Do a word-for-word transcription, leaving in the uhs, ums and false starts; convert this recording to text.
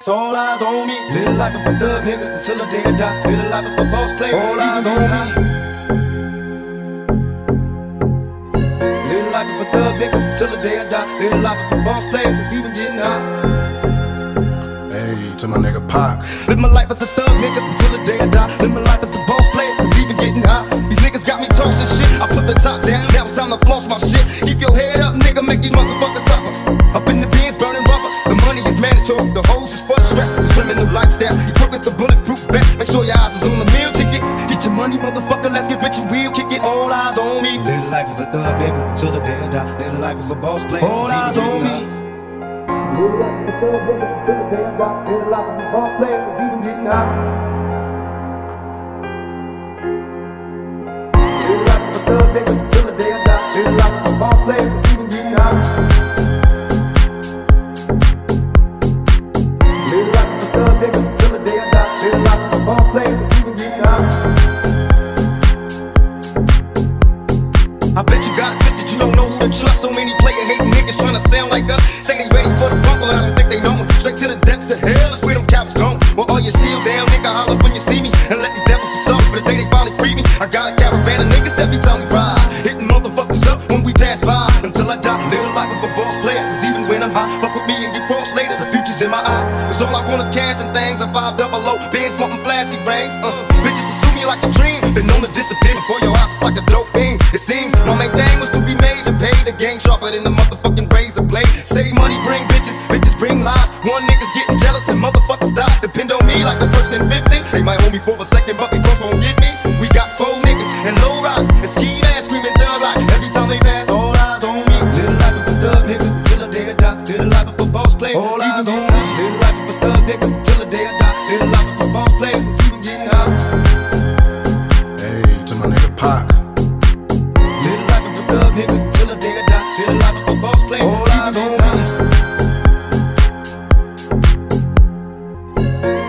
It's all eyes on me. Little life of a thug nigga until the day I die. Little life of a boss player. All eyes on me. Little life of a thug nigga until the day I die. Little life of a boss player. It's even getting high. Hey, to my nigga Pac. Live my life as a thug nigga until the day I die. Live my life as a boss player. It's even getting high. These niggas got me tossing shit. I put the top down. Now it's time to floss my shit. Keep your head up, nigga. Make these motherfuckers suffer. Up in the bins, burning rubber. The money is mandatory. The hoes is for the stress. It's criminal lifestyle. Equipped with the bulletproof vest. Make sure your eyes is on the meal ticket. Get your money, motherfucker. Let's get rich and real. Kick it. All eyes on me. Little life is a thug nigga until the day I die. Little life is a boss player. All eyes on me. Little life is a thug nigga until the day I die. Little life is a boss player. It's even getting high. Little life is a thug nigga until the day I die. Little life is a boss player. It's even getting high. Little life is a thug nigga until the day I die. Little life is a boss player. It's even getting high. I bet you got it twisted, you don't know who to trust. So many player hating niggas trying to sound like us. Say they ready for the funk, but I don't think they know it. Straight to the depths of hell is where them cowards going. Well, all your shield down, nigga, holler when you see me. And let these devils be soft for the day they finally free me. I got a caravan of niggas every time we ride. Hitting motherfuckers up when we pass by. Until I die, live the life of a boss player. Cause even when I'm high, fuck with me and get crossed later. The future's in my eyes. Cause all I want is cash and things. I'm five double O, bands wanting flashy rings. Uh, bitches pursue me like a dream. Been known to disappear before your eyes like a dope fiend. It seems my main thing was to be major. Pay the game sharper than the motherfucking razor blade. Save money, bring bitches, bitches bring lies. One nigga's getting jealous and motherfuckers die. Depend on me like the first and fifty. They might hold me for a second, but they both won't get me. We got four niggas and low riders and ski ass screaming thug life. Every time they pass, all eyes on me. Little life of a thug nigga till the day I die. Little life of a boss player. All eyes on me. Little life of a thug nigga till the day I die. Little life of a boss player. It's even getting high. Hey, to my nigga Pac. Little life of a thug nigga till the day I die. Little life of a boss player. All eyes on me.